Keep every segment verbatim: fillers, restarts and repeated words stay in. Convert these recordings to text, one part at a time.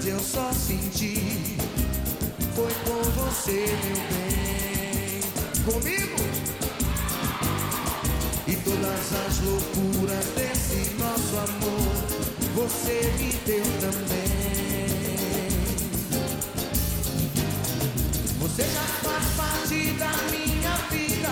verdade eu só senti foi com você, meu bem. Comigo? E todas as loucuras desse nosso amor você me deu também. Você já faz parte da minha vida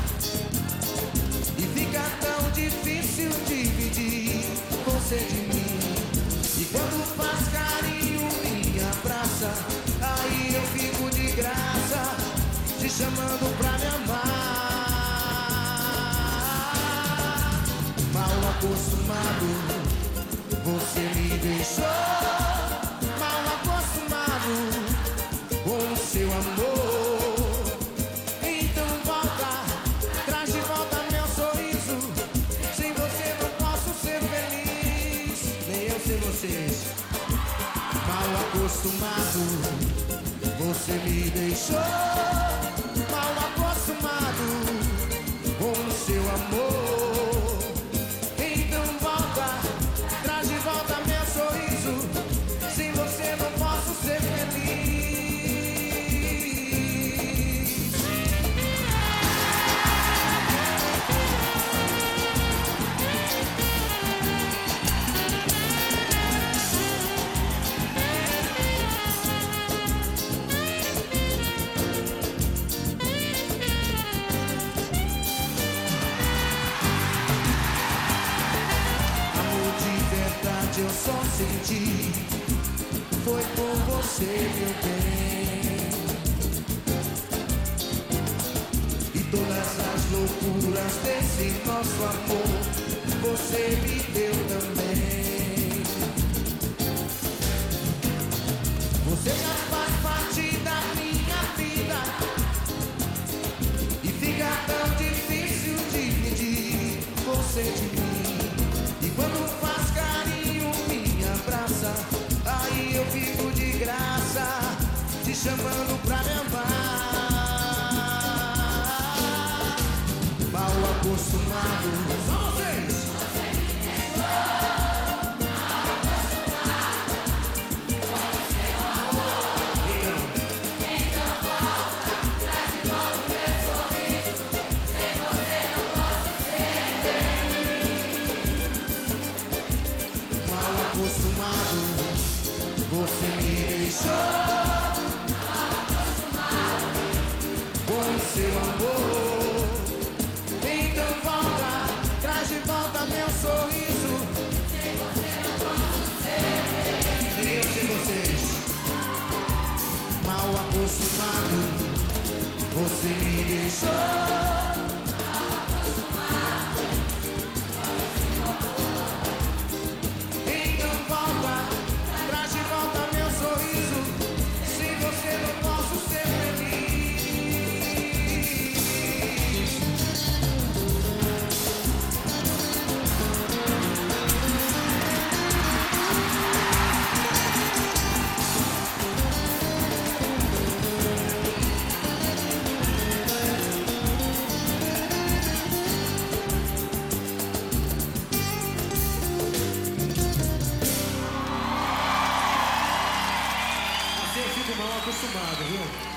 e fica tão difícil dividir você de mim. E quando faz carinho, me abraça, aí eu fico de graça, te chamando pra me amar. Mal acostumado, você me deixou. Mal acostumado com o seu amor. Então volta, traz de volta meu sorriso. Sem você não posso ser feliz, nem eu sem vocês. Mal acostumado, você me deixou. Mal acostumado com o seu amor. Então volta, traz de volta meu sorriso. Sem você não posso ser feliz. Eu só senti foi com você, meu bem. E todas as loucuras desse nosso amor você me deu também. Você já faz parte da minha vida e fica tão difícil dividir você de mim. E quando faz carinho, me abraça, aí eu fico de graça, te chamando pra me amar. Mal acostumado, só vocês. Acostumado, você me deixou. Com o seu amor. Então volta, traz de volta meu sorriso. Sem você não posso ser. Nem eu sem vocês. Mal acostumado, você me deixou. Eu fico mal acostumado, viu?